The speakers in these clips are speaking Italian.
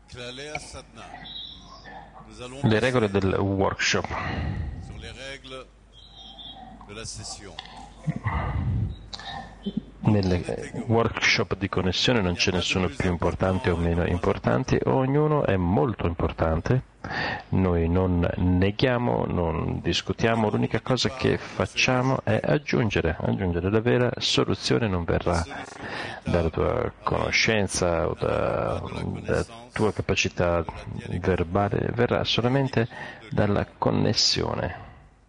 כללי הסדנה. Nous allons Le regole del workshop. sur les règles de la session. Nel workshop di connessione non c'è nessuno più importante o meno importante, ognuno è molto importante. Noi non neghiamo, non discutiamo, l'unica cosa che facciamo è aggiungere. La vera soluzione non verrà dalla tua conoscenza o dalla tua capacità verbale, verrà solamente dalla connessione.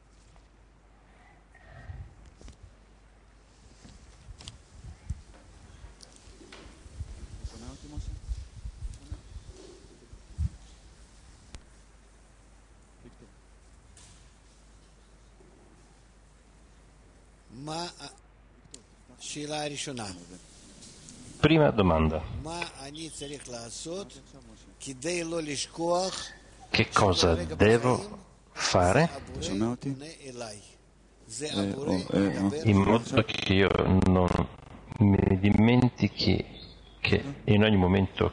Prima domanda. Che cosa devo fare in modo che io non mi dimentichi che in ogni momento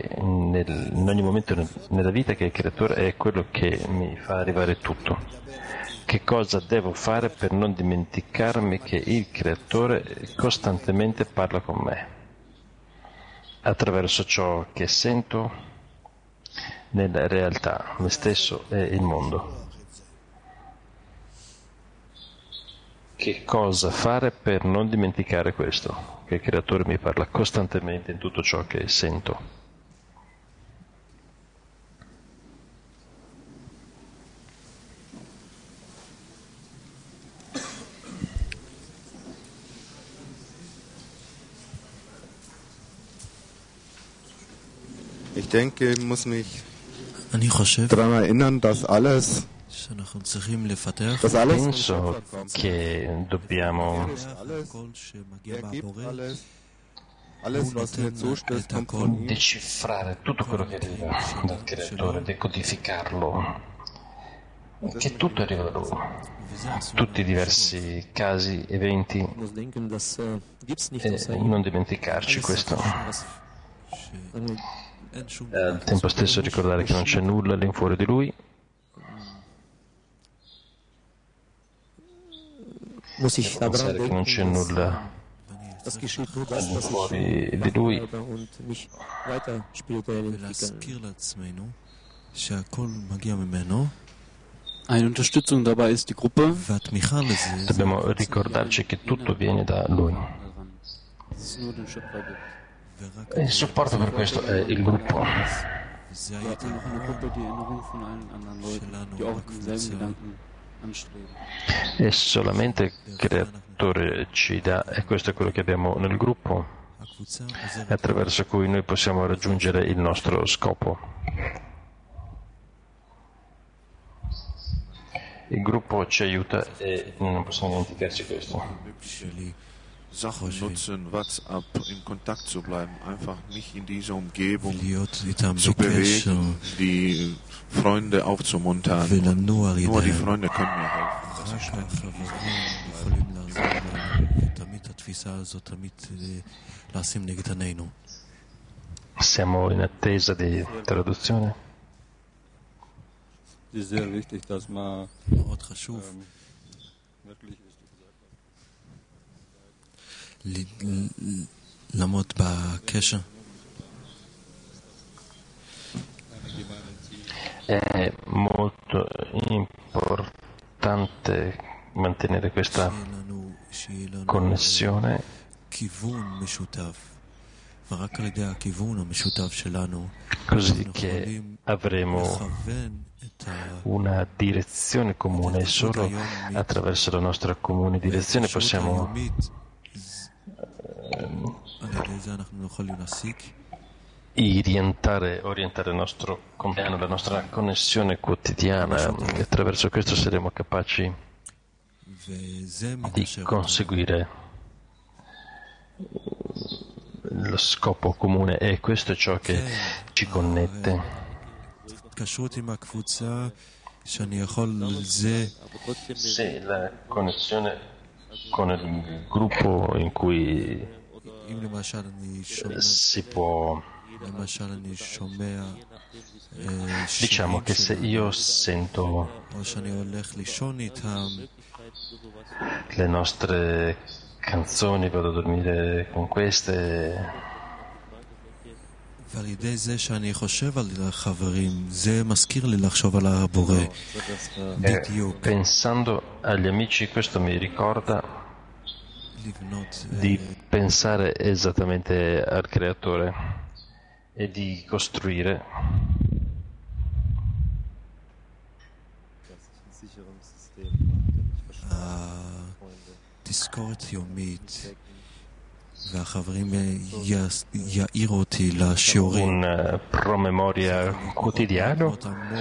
nella vita che il creatore è quello che mi fa arrivare tutto? Che cosa devo fare per non dimenticarmi che il creatore costantemente parla con me attraverso ciò che sento nella realtà, me stesso e il mondo? Che cosa fare per non dimenticare questo? Che il creatore mi parla costantemente in tutto ciò che sento. Ich denke, ich muss mich daran erinnern, dass alles Penso che dobbiamo decifrare tutto quello che arriva dal creatore, decodificarlo, che tutto arriva da lui, tutti i diversi casi, eventi, e non dimenticarci questo. Al tempo stesso ricordare che non c'è nulla all'infuori di lui. Pensare che non c'è nulla all'infuori di lui. Eine Unterstützung dabei ist die Gruppe. Dobbiamo ricordarci che tutto viene da lui. Il supporto per questo è il gruppo. E solamente il creatore ci dà, e questo è quello che abbiamo nel gruppo, attraverso cui noi possiamo raggiungere il nostro scopo. Il gruppo ci aiuta e non possiamo dimenticarci questo. Sachen nutzen, WhatsApp, in Kontakt zu bleiben, einfach mich in dieser Umgebung zu bewegen, die Freunde aufzumuntern. Und nur die Freunde können mir helfen. Siamo in attesa di traduzione. Sehr wichtig, dass man wirklich לעמוד בקשר. È molto importante mantenere questa connessione così che avremo una direzione comune e solo attraverso la nostra comune direzione possiamo orientare il nostro compleanno, la nostra connessione quotidiana, e attraverso questo saremo capaci di conseguire lo scopo comune, e questo è ciò che ci connette. Se la connessione con il gruppo in cui si può Diciamo che se io sento le nostre canzoni, vado a dormire con queste, pensando agli amici, questo mi ricorda di pensare esattamente al Creatore e di costruire un promemoria quotidiano.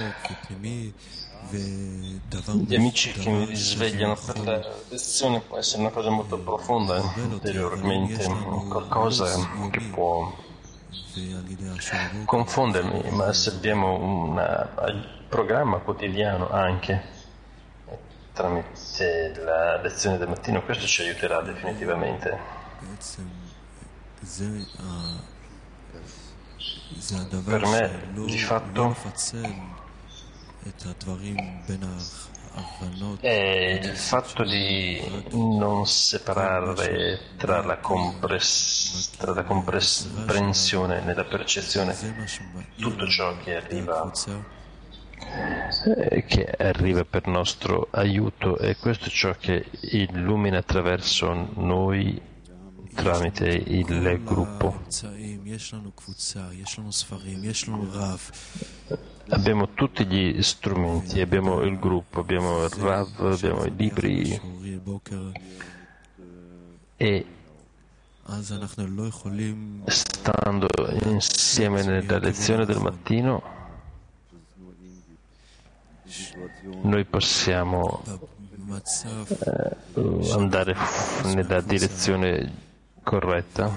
Gli amici che mi risvegliano per la lezione può essere una cosa molto profonda interiormente, qualcosa che può confondermi, ma se abbiamo un programma quotidiano anche tramite la lezione del mattino, questo ci aiuterà definitivamente. Per me, di fatto, è il fatto di non separare tra la comprensione nella percezione tutto ciò che arriva per nostro aiuto, e questo è ciò che illumina attraverso noi tramite il gruppo. Abbiamo tutti gli strumenti, abbiamo il gruppo, abbiamo il Rav, abbiamo i libri, e stando insieme nella lezione del mattino noi possiamo andare nella direzione corretta,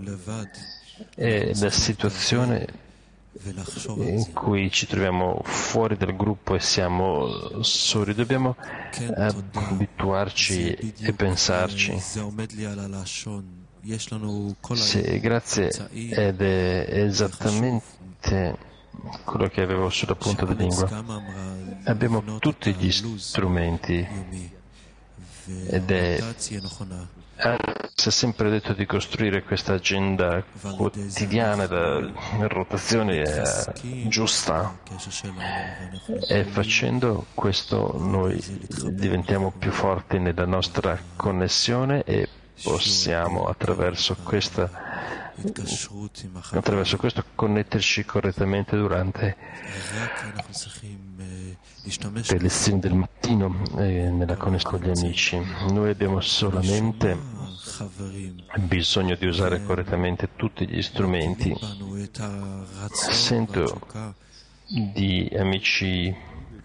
e la situazione in cui ci troviamo fuori dal gruppo e siamo soli, dobbiamo abituarci e pensarci. Sì, grazie, ed è esattamente quello che avevo sulla punta della lingua. Abbiamo tutti gli strumenti, ed si è sempre detto di costruire questa agenda quotidiana, la rotazione giusta, e facendo questo noi diventiamo più forti nella nostra connessione e possiamo attraverso questo connetterci correttamente durante le lezioni del mattino nella connessione con gli amici. Noi abbiamo solamente bisogno di usare correttamente tutti gli strumenti. Sento di amici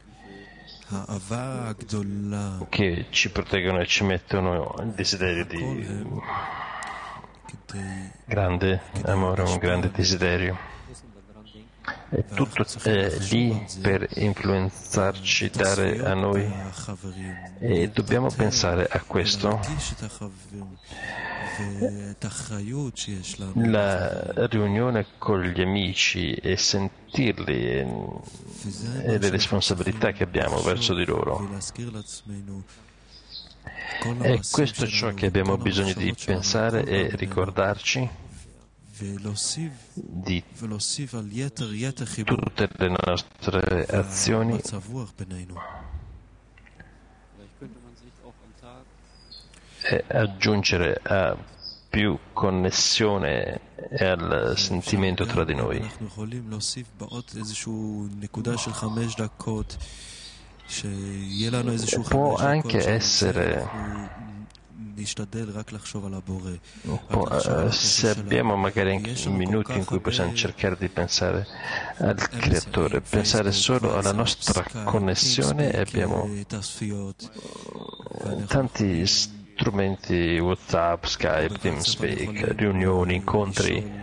che ci proteggono e ci mettono il desiderio di grande amore, un grande desiderio. E tutto è lì per influenzarci, dare a noi, e dobbiamo pensare a questo. La riunione con gli amici e sentirli e le responsabilità che abbiamo verso di loro. E questo è ciò che abbiamo bisogno di pensare e ricordarci di tutte le nostre azioni e aggiungere a più connessione e al sentimento tra di noi. Può anche essere, se abbiamo magari anche minuti in cui possiamo cercare di pensare al Creatore, pensare solo alla nostra connessione, e abbiamo tanti strumenti, WhatsApp, Skype, TeamSpeak, riunioni, incontri,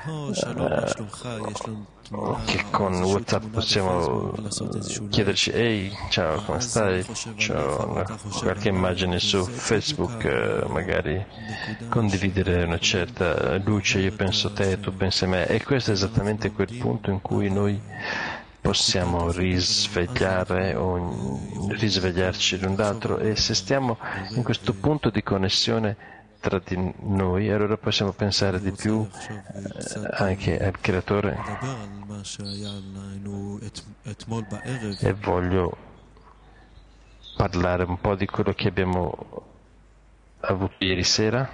che con WhatsApp possiamo chiederci: ehi, ciao, come stai? Ciao, qualche immagine su Facebook, magari condividere una certa luce, io penso a te, tu pensi a me. E questo è esattamente quel punto in cui noi possiamo risvegliare o risvegliarci l'un l'altro, e se stiamo in questo punto di connessione tra di noi, allora possiamo pensare di più anche al Creatore. E voglio parlare un po' di quello che abbiamo avuto ieri sera.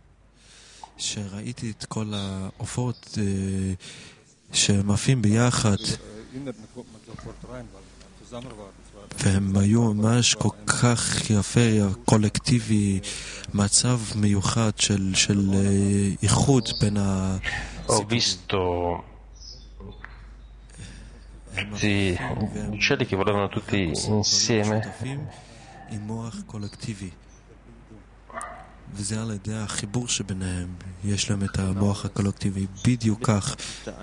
והם היו ממש כל כך יפה, קולקטיבי, מצב מיוחד של איחוד בין Ho visto questi uccelli che volavano tutti insieme, עם מוח קולקטיבי. וזה על ידי החיבור שביניהם. יש להם את המוח הקולקטיבי בדיוק כך.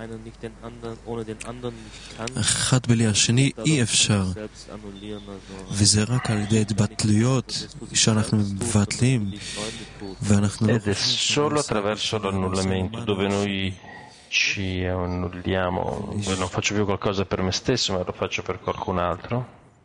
אחד בלי השני אי אפשר. וזה רק על ידי התבטלויות שאנחנו מבטלים, ואנחנו לא... ed è solo attraverso l'annullamento dove noi ci annulliamo. Non faccio più qualcosa per me stesso, ma lo faccio per qualcun altro.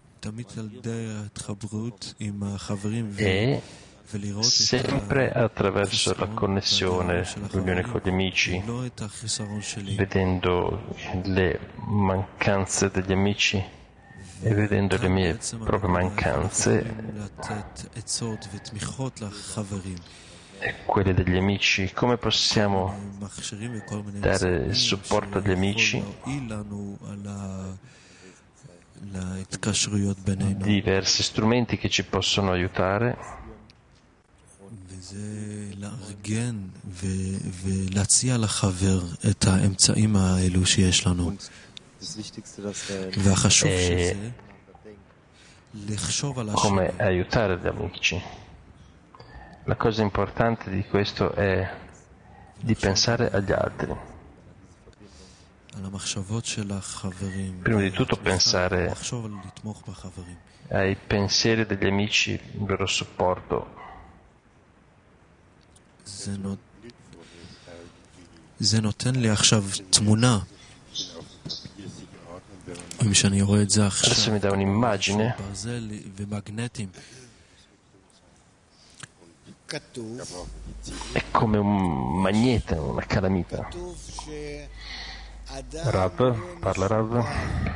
E sempre attraverso la connessione, l'unione con gli amici, vedendo le mancanze degli amici e vedendo le mie proprie mancanze e quelle degli amici, come possiamo dare supporto agli amici, diversi strumenti che ci possono aiutare, לארגן ולהציע לחבר את האמצעים האלו שיש לנו. והחשוב שזה לחשוב על come aiutare gli amici. La cosa importante di questo è di pensare agli altri. Prima di tutto pensare ai pensieri degli amici, il loro supporto. זה נותן לי עכשיו תמונה. אם שאני רואה את זה עכשיו. Adesso mi dà un'immagine. ברזל ומגנטים. È come un magnete, una calamita. Rav, parla Rav.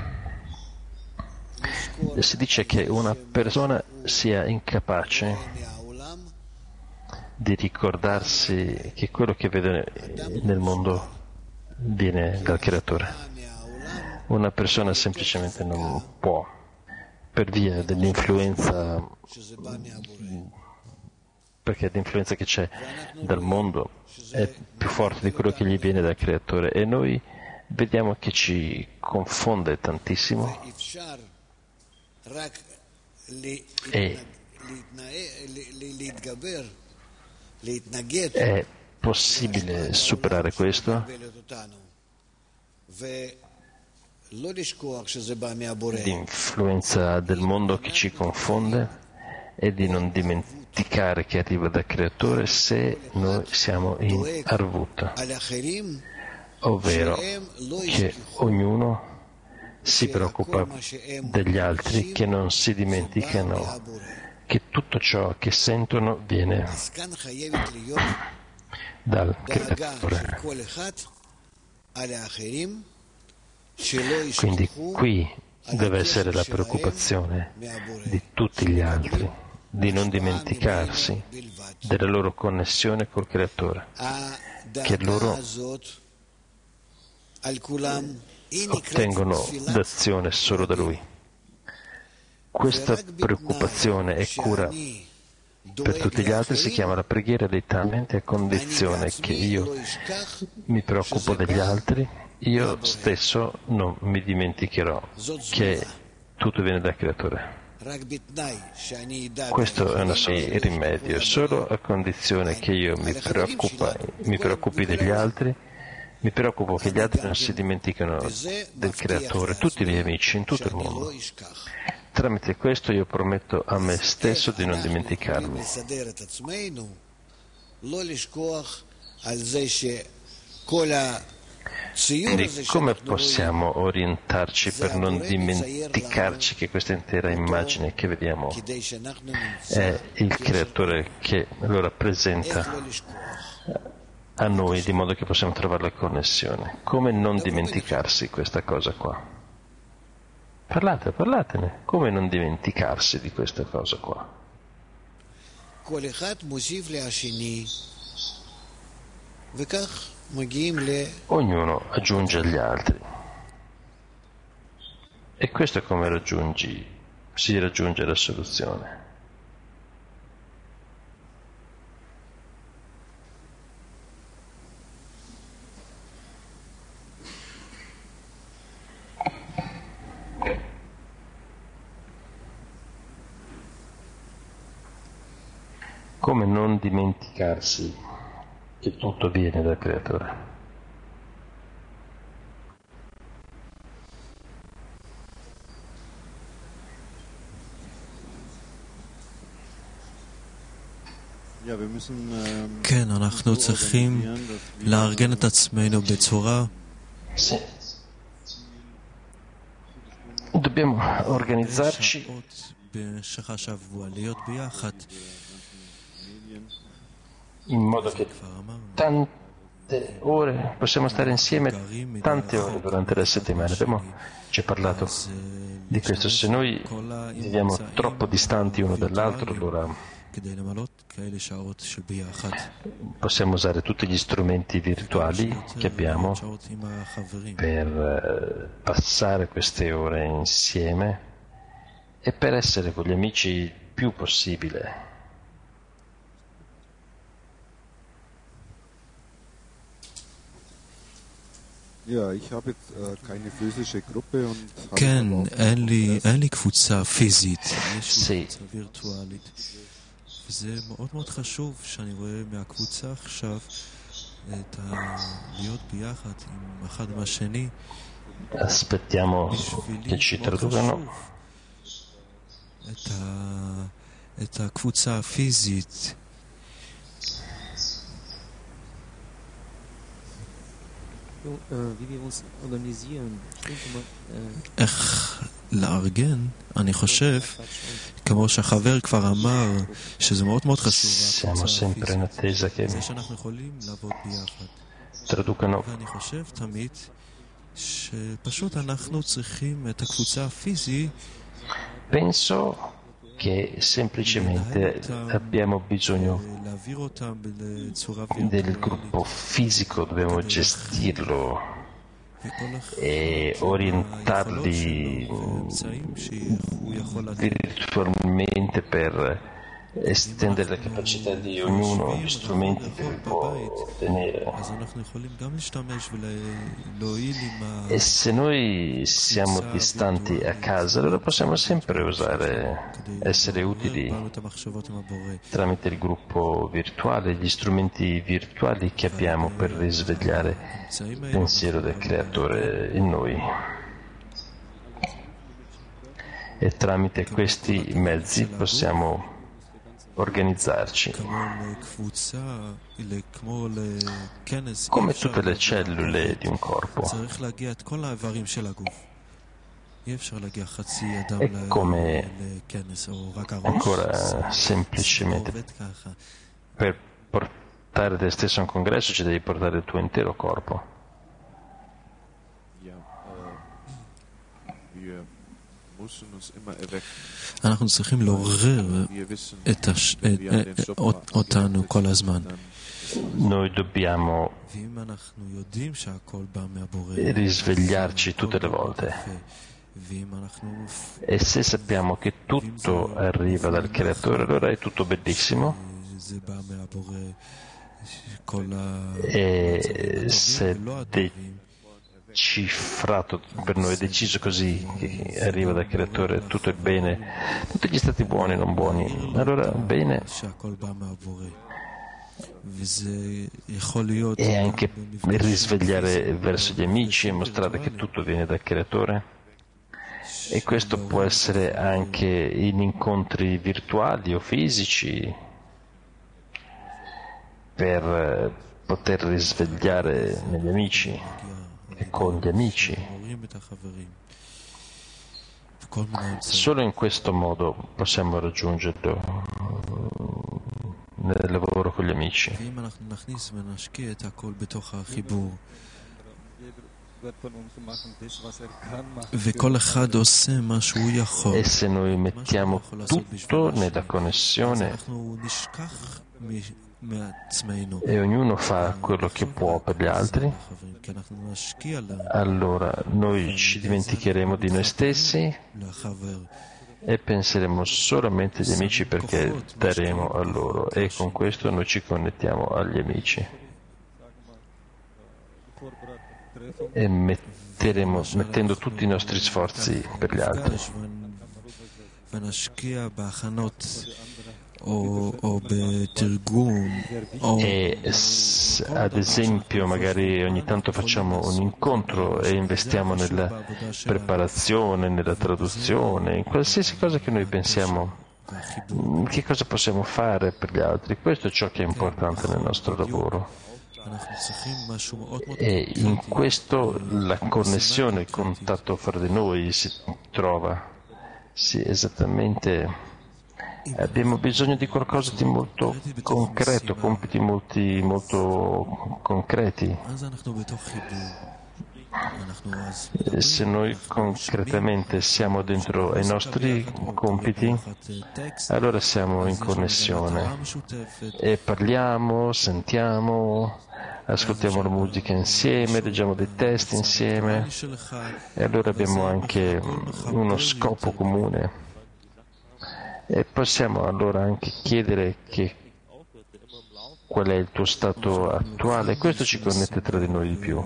E si dice che una persona sia incapace di ricordarsi che quello che vede nel mondo viene dal Creatore. Una persona semplicemente non può, per via dell'influenza, perché l'influenza che c'è dal mondo è più forte di quello che gli viene dal Creatore, e noi vediamo che ci confonde tantissimo e è possibile superare questo? L'influenza del mondo che ci confonde, e di non dimenticare che arriva dal Creatore se noi siamo in Arvut, ovvero che ognuno si preoccupa degli altri, che non si dimenticano che tutto ciò che sentono viene dal Creatore. Quindi qui deve essere la preoccupazione di tutti gli altri, di non dimenticarsi della loro connessione col Creatore, che loro ottengono d'azione solo da Lui. Questa preoccupazione e cura per tutti gli altri si chiama la preghiera letteralmente, a condizione che io mi preoccupo degli altri, io stesso non mi dimenticherò che tutto viene dal Creatore. Questo è il rimedio, solo a condizione che io mi preoccupi degli altri, mi preoccupo che gli altri non si dimenticano del Creatore, tutti i miei amici in tutto il mondo. Tramite questo io prometto a me stesso di non dimenticarmi. Quindi come possiamo orientarci per non dimenticarci che questa intera immagine che vediamo è il Creatore che lo rappresenta a noi, di modo che possiamo trovare la connessione? Come non dimenticarsi questa cosa qua? Parlatene. Come non dimenticarsi di questa cosa qua? Ognuno aggiunge agli altri. E questo è come si raggiunge la soluzione. Come non dimenticarsi che tutto viene dal Creatore? כן, אנחנו צריכים לארגן את עצמנו בצורה Dobbiamo organizzarci במשך השבוע, להיות ביחד. in modo che tante ore possiamo stare insieme, tante ore durante la settimana. Abbiamo già parlato di questo. Se noi viviamo troppo distanti uno dall'altro, allora possiamo usare tutti gli strumenti virtuali che abbiamo per passare queste ore insieme e per essere con gli amici il più possibile. כן, אין לי קבוצה פיזית, יש לי קבוצה וירטואלית. וזה מאוד מאוד חשוב שאני רואה מהקבוצה עכשיו להיות ביחד עם אחד עם השני. Aspettiamo che ci traducano. את הקבוצה הפיזית. איך לארגן, אני חושב, כמו שהחבר כבר אמר, שזה מאוד מאוד חשוב, זה שאנחנו יכולים לעבוד ביחד. ואני חושב תמיד שפשוט אנחנו צריכים את הקבוצה הפיזית. Penso che semplicemente abbiamo bisogno del gruppo fisico, dobbiamo gestirlo e orientarli virtualmente per estendere la capacità di ognuno, gli strumenti che può ottenere. E se noi siamo distanti a casa, allora possiamo sempre essere utili tramite il gruppo virtuale, gli strumenti virtuali che abbiamo per risvegliare il pensiero del Creatore in noi. E tramite questi mezzi possiamo organizzarci. Come tutte le cellule di un corpo. E come ancora semplicemente per portare te stesso a un congresso ci devi portare il tuo intero corpo. אנחנו צריכים לעורר אותנו כל הזמן. Noi dobbiamo risvegliarci tutte le volte. E se sappiamo che tutto arriva dal Creatore, allora è tutto bellissimo. E se cifrato per noi, è deciso così, che arriva dal Creatore, tutto è bene, tutti gli stati buoni e non buoni, allora bene. E anche risvegliare verso gli amici e mostrare che tutto viene dal Creatore. E questo può essere anche in incontri virtuali o fisici per poter risvegliare negli amici e con gli amici. Solo in questo modo possiamo raggiungerlo nel lavoro con gli amici. E se noi mettiamo tutto nella connessione e ognuno fa quello che può per gli altri, allora noi ci dimenticheremo di noi stessi e penseremo solamente agli amici, perché daremo a loro, e con questo noi ci connettiamo agli amici e mettendo tutti i nostri sforzi per gli altri. E ad esempio magari ogni tanto facciamo un incontro e investiamo nella preparazione, nella traduzione, in qualsiasi cosa che noi pensiamo che cosa possiamo fare per gli altri. Questo è ciò che è importante nel nostro lavoro. E in questo la connessione, il contatto fra di noi si trova. Sì, esattamente. Abbiamo bisogno di qualcosa di molto concreto, compiti molto concreti. Se noi concretamente siamo dentro ai nostri compiti, allora siamo in connessione e parliamo, sentiamo, ascoltiamo la musica insieme, leggiamo dei testi insieme, e allora abbiamo anche uno scopo comune. E possiamo allora anche chiedere qual è il tuo stato attuale, e questo ci connette tra di noi di più.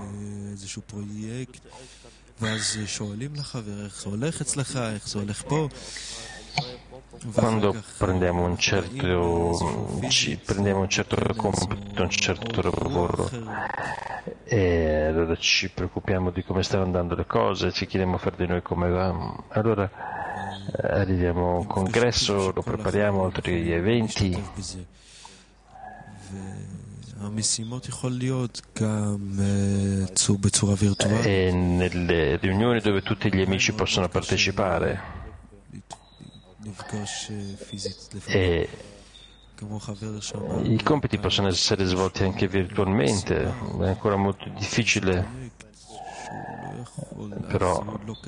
Quando prendiamo un certo compito, un certo lavoro, e allora ci preoccupiamo di come stanno andando le cose, ci chiediamo fra di noi come va, allora arriviamo a un congresso, lo prepariamo, altri eventi, e nelle riunioni dove tutti gli amici possono partecipare, e i compiti possono essere svolti anche virtualmente. È ancora molto difficile però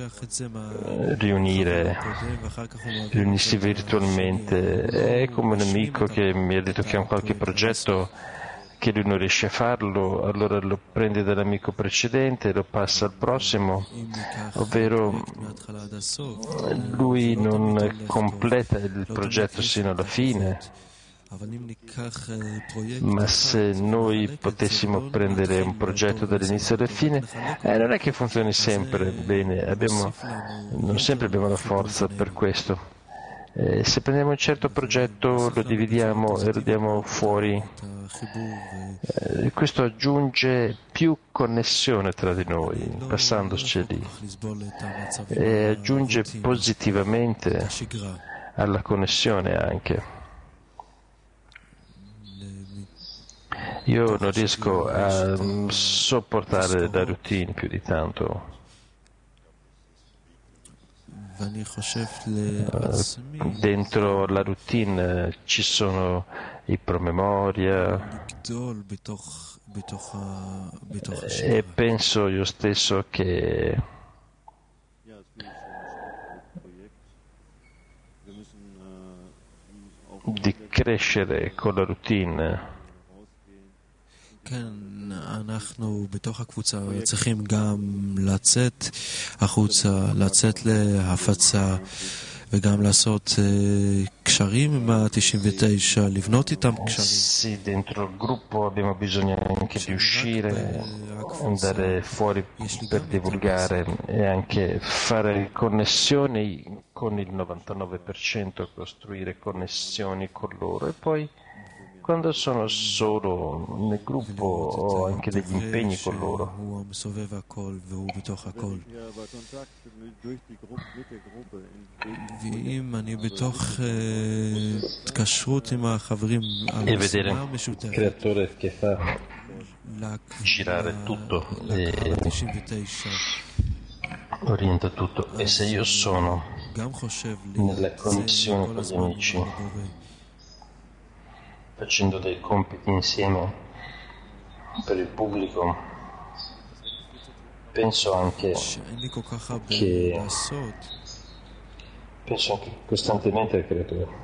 riunirsi virtualmente. È come un amico che mi ha detto che ha un qualche progetto che lui non riesce a farlo, allora lo prende dall'amico precedente e lo passa al prossimo, ovvero lui non completa il progetto sino alla fine. Ma se noi potessimo prendere un progetto dall'inizio alla fine, non è che funzioni sempre bene, non sempre abbiamo la forza per questo. Se prendiamo un certo progetto, lo dividiamo e lo diamo fuori, questo aggiunge più connessione tra di noi, passandoceli, e aggiunge positivamente alla connessione anche. Io non riesco a sopportare la routine più di tanto. Dentro la routine ci sono i promemoria, e penso io stesso che di crescere con la routine. אנחנו בתוך הקבוצה צריכים גם לצאת החוצה, לצאת להפצה וגם לעשות קשרים עם ה-99, לבנות איתם קשרים. Sì, dentro il gruppo abbiamo bisogno anche di uscire, andare fuori per divulgare e anche fare connessioni con il 99%, costruire connessioni con loro, e poi quando sono solo nel gruppo ho anche degli impegni con loro. E vedere il creatore che fa girare tutto e orienta tutto. E se io sono nella connessione con gli amici, facendo dei compiti insieme per il pubblico, penso anche costantemente al creatore.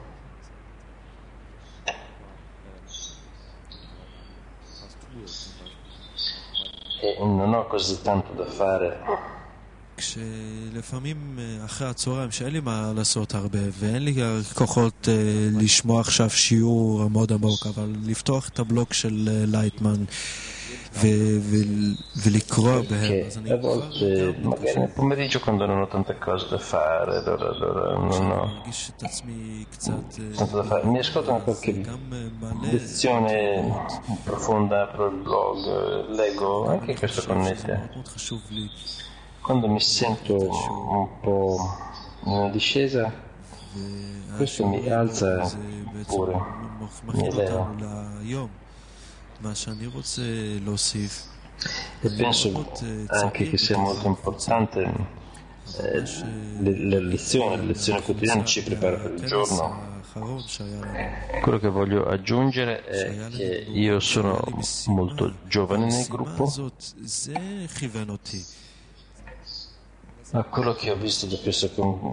E non ho così tanto da fare. כשלפעמים אחרי הצהריים שאין לי מה לעשות הרבה ואין לי כוחות לשמוע עכשיו שיעור מאוד עמוק, אבל לפתוח את הבלוג של לייטמן ולקרוא בהם, אז אני a volte magari nel pomeriggio quando non ho tante cose da fare, allora non ho מרגיש את עצמי קצת tanto da fare, mi ascolto una qualche lezione profonda, apro il blog, leggo, anche questo connette. מאוד חשוב לי. Quando mi sento un po' in una discesa, questo mi alza pure, mi eleva. E penso anche che sia molto importante la lezione quotidiana ci prepara per il giorno. Quello che voglio aggiungere è che io sono molto giovane nel gruppo. Ma quello che ho visto da questo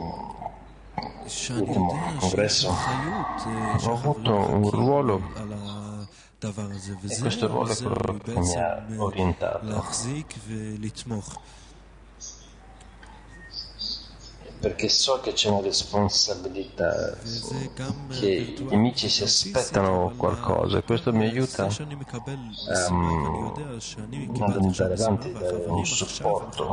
ultimo congresso, ho avuto un ruolo e questo ruolo è quello che mi ha orientato, perché so che c'è una responsabilità, che gli amici si aspettano qualcosa e questo mi aiuta ad andare avanti, dare un supporto.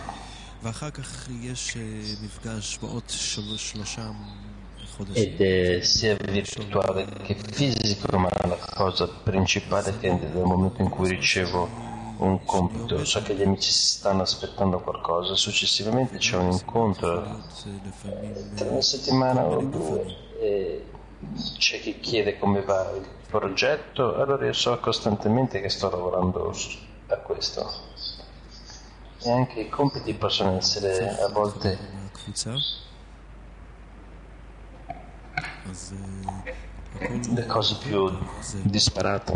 Ed è sia virtuale che fisico, ma la cosa principale è che nel momento in cui ricevo un compito so che gli amici si stanno aspettando qualcosa, successivamente c'è un incontro tra una settimana o due e c'è chi chiede come va il progetto, allora io so costantemente che sto lavorando a questo. E anche i compiti possono essere a volte le cose più disparate.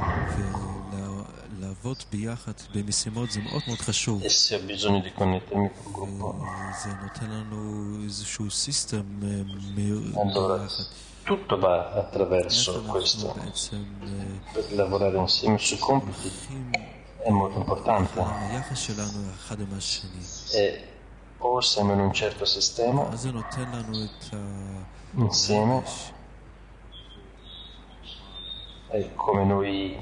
E se ho bisogno di connettermi col gruppo, allora tutto va attraverso questo. Per lavorare insieme sui compiti è molto importante e o siamo in un certo sistema insieme e come noi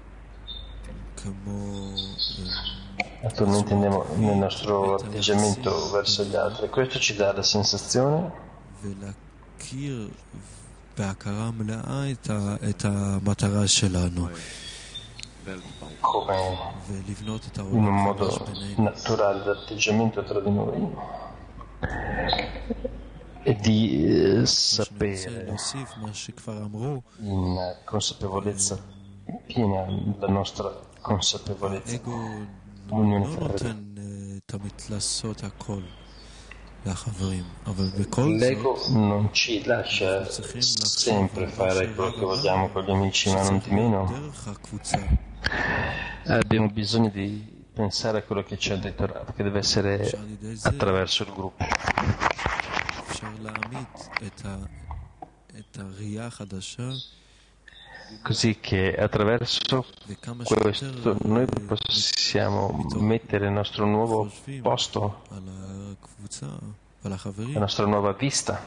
attualmente andiamo nel nostro atteggiamento verso gli altri, questo ci dà la sensazione come in un modo naturale d'atteggiamento tra di noi e di sapere in consapevolezza piena la nostra consapevolezza, l'unione tra l'ego non ci lascia sempre fare quello che vogliamo con gli amici, ma non di meno abbiamo bisogno di pensare a quello che ci ha detto Rav, che deve essere attraverso il gruppo. Così che attraverso questo noi possiamo mettere il nostro nuovo posto, la nostra nuova vista.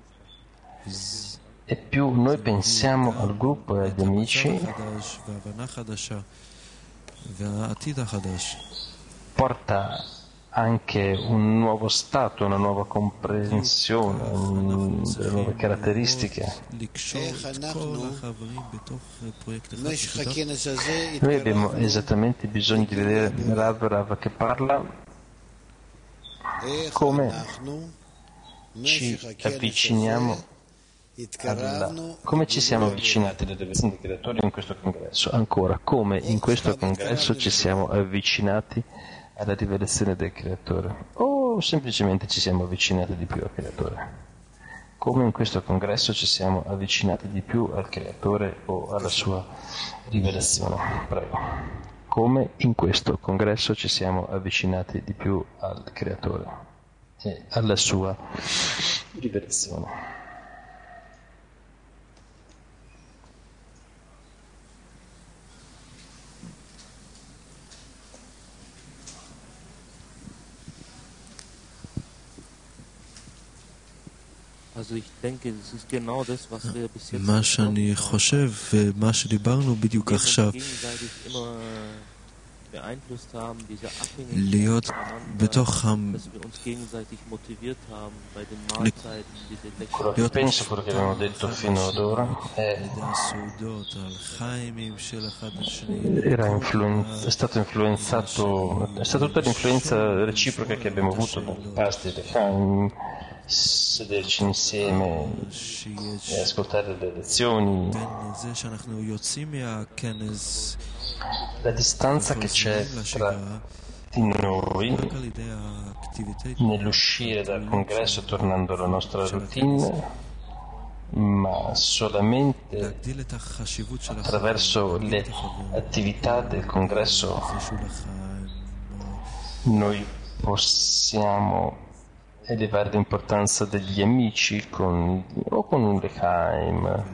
E più noi pensiamo al gruppo e agli amici, porta anche un nuovo stato, una nuova comprensione, delle nuove caratteristiche. Noi abbiamo esattamente bisogno di vedere Rav che parla come ci avviciniamo come ci siamo avvicinati alle rivelazioni del Creatore in questo congresso. Ancora, come in questo congresso ci siamo avvicinati alla rivelazione del Creatore, o semplicemente ci siamo avvicinati di più al Creatore? Come in questo congresso ci siamo avvicinati di più al Creatore o alla sua rivelazione? Prego. Come in questo congresso ci siamo avvicinati di più al Creatore e alla sua rivelazione? מה שאני חושב ומה שדיברנו בדיוק עכשיו, להיות בתוך penso quello che abbiamo detto fino ad ora è stato influenzato, è stata tutta l'influenza reciproca che abbiamo avuto dai pasti dei Chaim, sederci insieme e ascoltare le lezioni. La distanza che c'è tra di noi nell'uscire dal congresso tornando alla nostra routine, ma solamente attraverso le attività del congresso noi possiamo elevare l'importanza degli amici o con un Lechaim,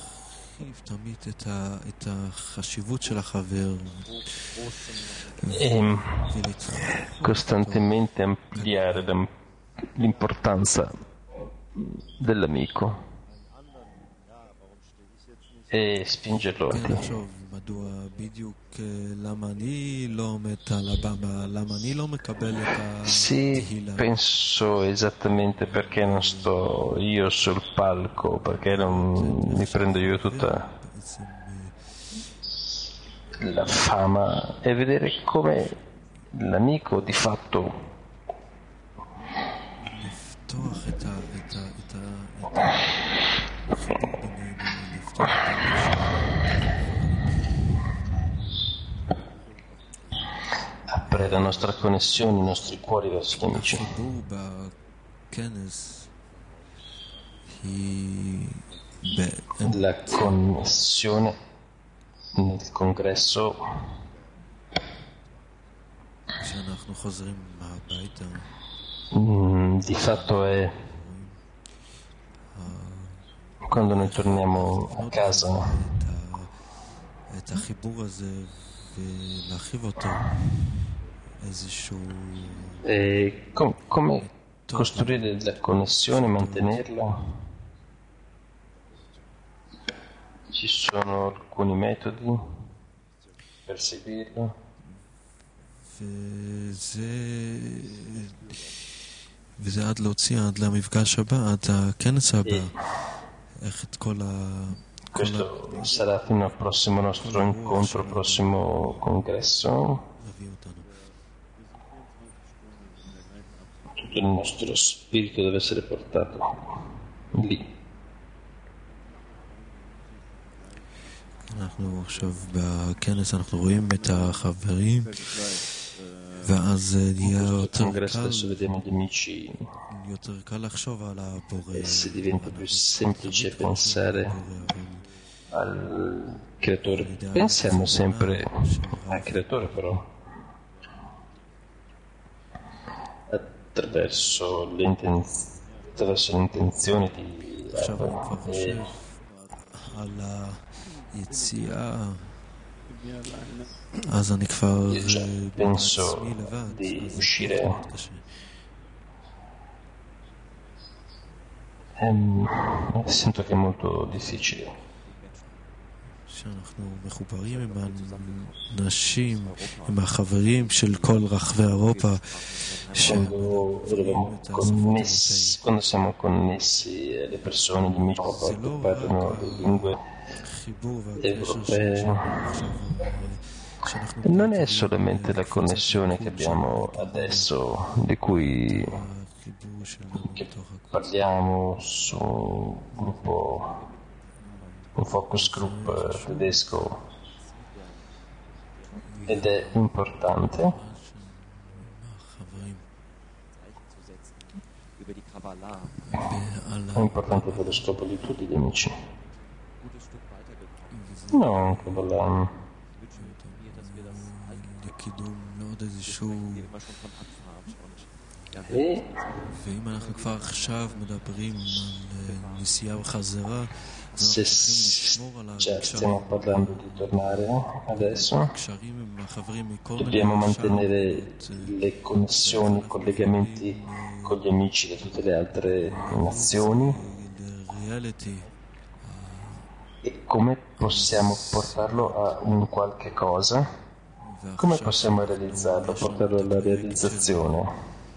e costantemente ampliare l'importanza dell'amico e spingerlo a te. Sì, penso esattamente perché non sto io sul palco, perché non mi prendo io tutta la fama, e vedere come l'amico di fatto apre la nostra connessione, i nostri cuori verso gli amici. La connessione nel congresso di fatto è quando noi torniamo a casa, e come costruire la connessione, mantenerla. Ci sono alcuni metodi per seguirlo. וזה עד להוציא עד למפגש הבא, עד הכנס הבא, איך את כל questo sarà fino al prossimo nostro incontro, prossimo congresso. Tutto il nostro spirito deve essere portato lì. אנחנו עכשיו בכנס, אנחנו רואים את החברים, ואז יהיה יותר קל לחשוב על הבורא. Se diventa più semplice pensare al creatore. Pensiamo sempre al creatore, però attraverso le intenzioni di penso di uscire sento che è molto difficile. שאנחנו מחוברים עם האנשים, עם החברים של כל רחבי אירופה. Quando siamo connessi alle persone, gli amici che parlano le lingue europee, non è solamente la connessione che abbiamo adesso, di cui parliamo su un gruppo, un focus group tedesco, ed è importante. È importante per lo scopo di tutti gli amici. No, Kabbalah. Se stiamo parlando di tornare adesso, dobbiamo mantenere le connessioni, i collegamenti con gli amici di tutte le altre nazioni. E come possiamo portarlo a un qualche cosa? Come possiamo realizzarlo, portarlo alla realizzazione?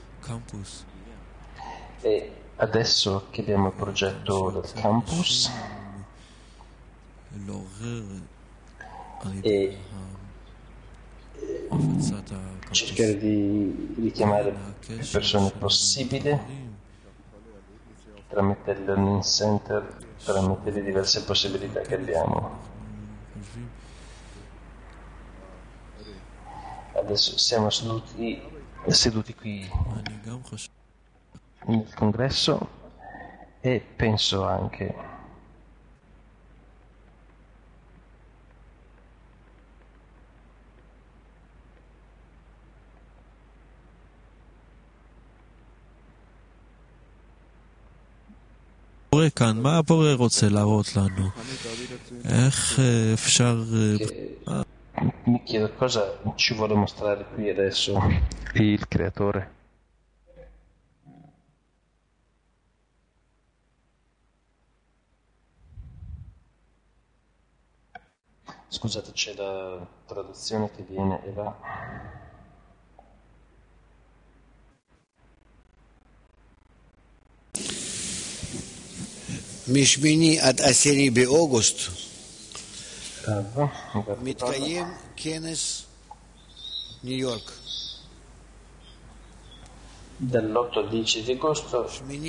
E adesso che abbiamo il progetto del campus e cercare di richiamare più persone possibile tramite il learning center, tramite le diverse possibilità che abbiamo. Adesso siamo seduti qui nel congresso e penso anche כאן, מה הבורא רוצה להראות לנו? איך אפשר... Mi chiedo cosa ci vuole mostrare qui adesso il creatore. Scusate, c'è la traduzione che viene e va. משמיני עד 10 באוגוסט מתקיים כנס ניו יורק. Dall'8 al 10 di agosto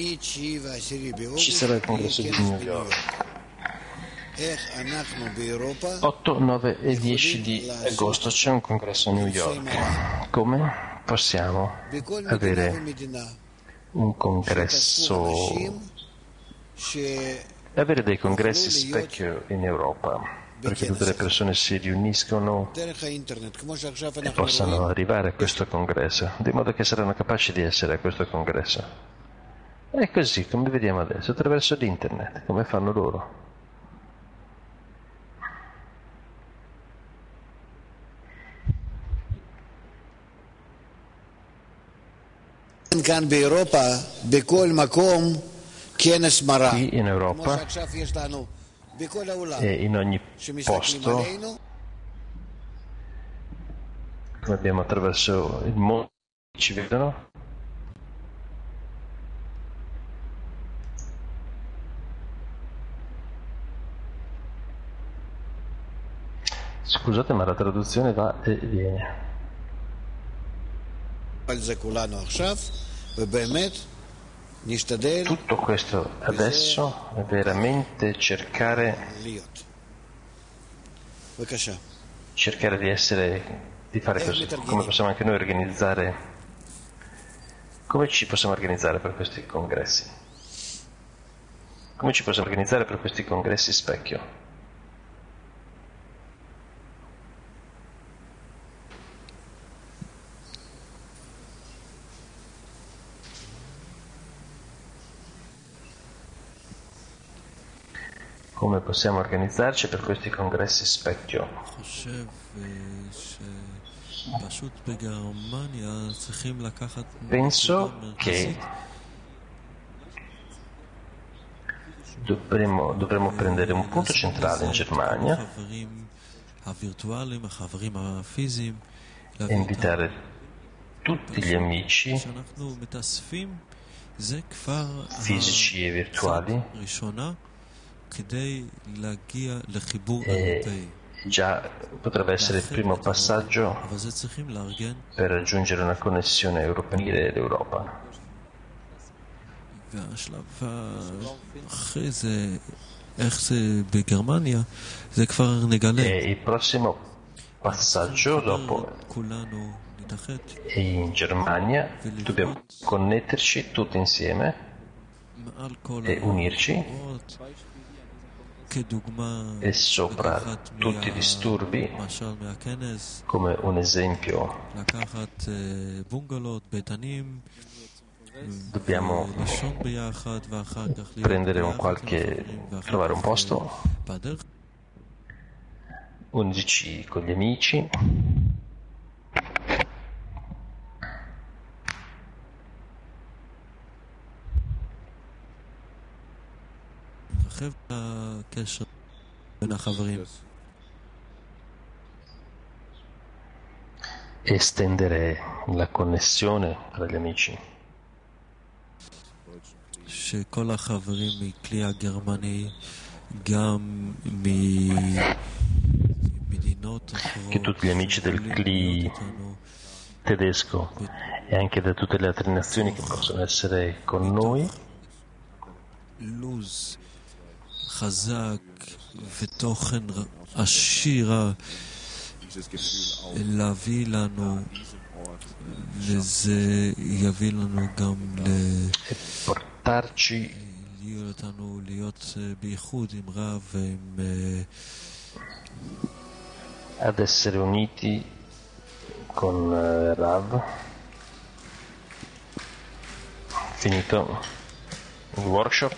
ci sarà il congresso di New York. 8, 9 e 10 di agosto c'è un congresso a New York. Come possiamo avere un congresso, avere dei congressi specchio in Europa, perché tutte le persone si riuniscono e possano arrivare a questo congresso, di modo che saranno capaci di essere a questo congresso. È così, come vediamo adesso, attraverso l'internet, come fanno loro. Qui in Europa e in ogni posto, come abbiamo attraverso il mondo, ci vedono. Scusate, ma la traduzione va e viene. Tutto questo adesso è veramente cercare di essere, di fare così. Come possiamo anche noi organizzare, come ci possiamo organizzare per questi congressi? Come ci possiamo organizzare per questi congressi specchio? Come possiamo organizzarci per questi congressi specchio? Penso che dovremmo prendere un punto centrale in Germania e invitare tutti gli amici fisici e virtuali, e già potrebbe essere il primo passaggio per raggiungere una connessione europea dell'Europa. E il prossimo passaggio dopo è in Germania. Dobbiamo connetterci tutti insieme e unirci, e sopra tutti i disturbi, come un esempio, dobbiamo trovare un posto, unirci con gli amici, estendere la connessione tra gli amici. Che tutti gli amici del CLI tedesco e anche da tutte le altre nazioni che possono essere con noi e portarci ad essere uniti con Rav. Finito il workshop.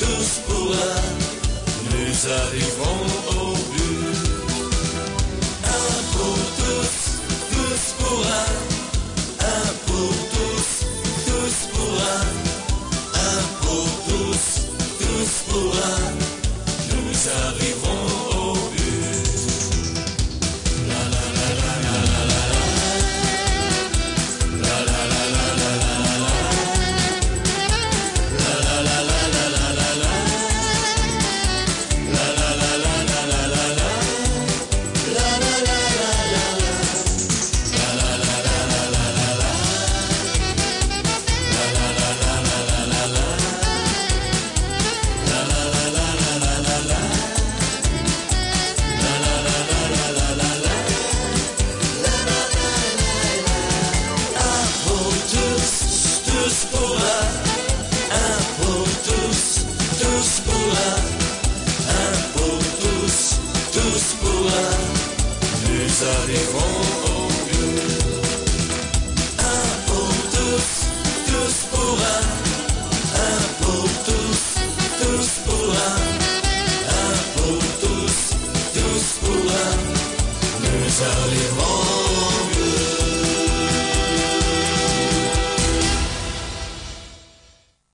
Arrivons au but. Nous allons